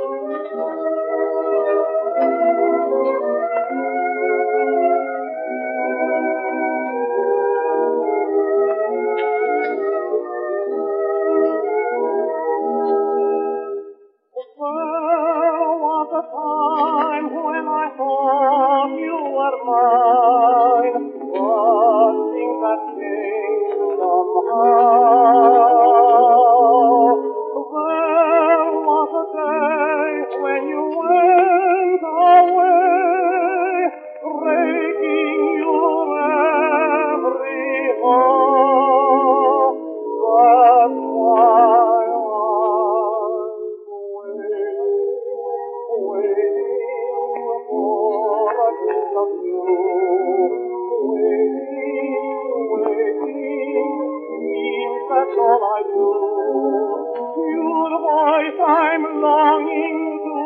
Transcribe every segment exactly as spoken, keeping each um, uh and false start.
That's all I do. Your voice I'm longing to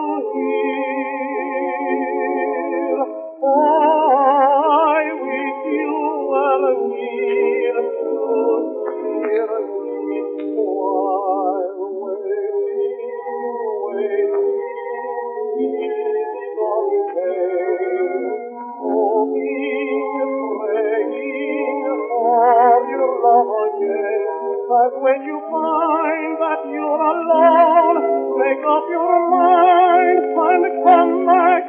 hear. Oh, I wish you were near to hear me while waiting, waiting on the day. Hoping, praying for your love again. But when you find that you're alone, make up your mind and come back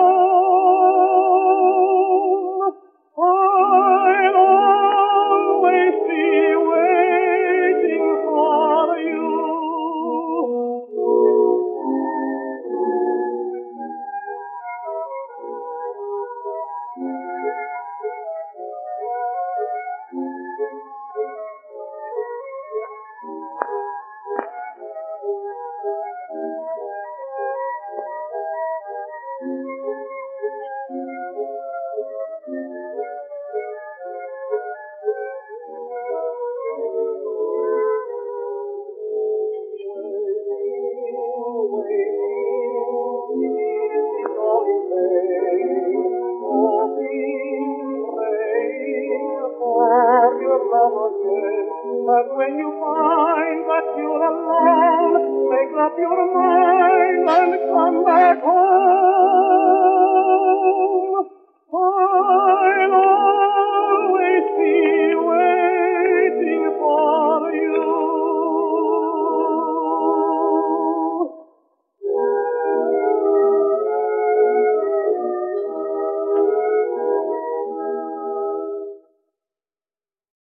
home. I'll always be waiting for you. But when you find that you're alone, make up your mind and come back home. I